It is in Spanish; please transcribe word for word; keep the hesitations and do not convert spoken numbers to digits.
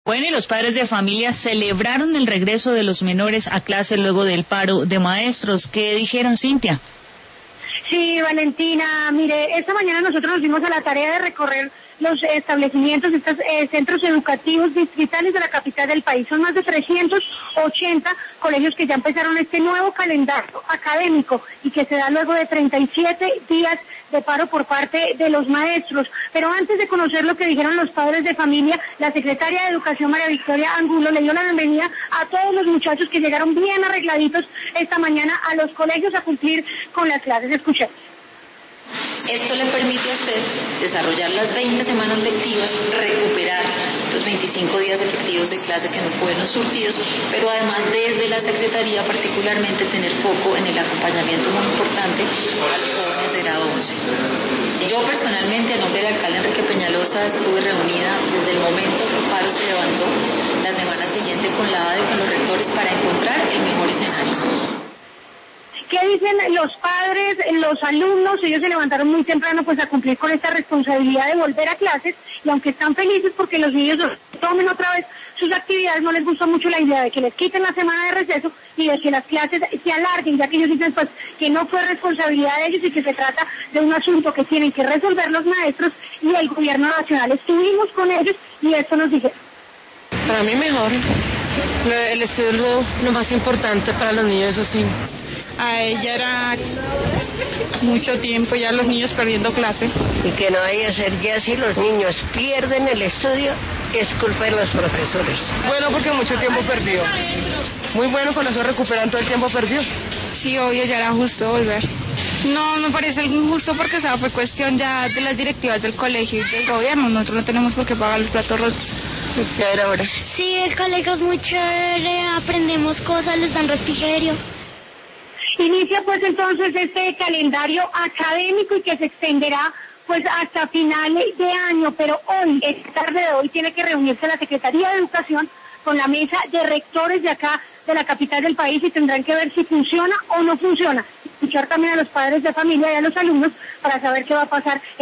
Bueno, y los padres de familia celebraron el regreso de los menores a clase luego del paro de maestros. ¿Qué dijeron, Cintia? Sí, Valentina, mire, esta mañana nosotros nos dimos a la tarea de recorrer los establecimientos, estos eh, centros educativos distritales de la capital del país. Son más de trescientos ochenta colegios que ya empezaron este nuevo calendario académico y que se da luego de treinta y siete días de paro por parte de los maestros. Pero antes de conocer lo que dijeron los padres de familia, la secretaria de Educación, María Victoria Angulo, le dio la bienvenida a todos los muchachos que llegaron bien arregladitos esta mañana a los colegios a cumplir con las clases. Escuchemos. Esto le permite a usted desarrollar las veinte semanas lectivas, recuperar los veinticinco días efectivos de clase que no fueron surtidos, pero además desde la Secretaría particularmente tener foco en el acompañamiento muy importante a los jóvenes de grado once. Yo personalmente, a nombre del alcalde Enrique Peñalosa, estuve reunida desde el momento que el paro se levantó, la semana siguiente con la A D E, con los rectores, para encontrar el mejor escenario. ¿Qué dicen los padres, los alumnos? Ellos se levantaron muy temprano pues a cumplir con esta responsabilidad de volver a clases, y aunque están felices porque los niños tomen otra vez sus actividades, no les gusta mucho la idea de que les quiten la semana de receso y de que las clases se alarguen, ya que ellos dicen pues que no fue responsabilidad de ellos y que se trata de un asunto que tienen que resolver los maestros y el gobierno nacional. Estuvimos con ellos y esto nos dijeron. Para mí mejor, el estudio es lo, lo más importante para los niños, eso sí. A ella era mucho tiempo ya los niños perdiendo clase. Y que no vaya a ser ya si los niños pierden el estudio, es culpa de los profesores. Bueno, porque mucho tiempo perdido. Muy bueno, con eso recuperan todo el tiempo perdido. Sí, obvio, ya era justo volver. No, me parece injusto porque, o sea, fue cuestión ya de las directivas del colegio y del gobierno. Nosotros no tenemos por qué pagar los platos rotos. Ya era hora. Sí, el colegio es muy chévere, aprendemos cosas, les dan refrigerio. Inicia pues entonces este calendario académico y que se extenderá pues hasta finales de año, pero hoy, esta tarde de hoy, tiene que reunirse la Secretaría de Educación con la mesa de rectores de acá, de la capital del país, y tendrán que ver si funciona o no funciona. Escuchar también a los padres de familia y a los alumnos para saber qué va a pasar.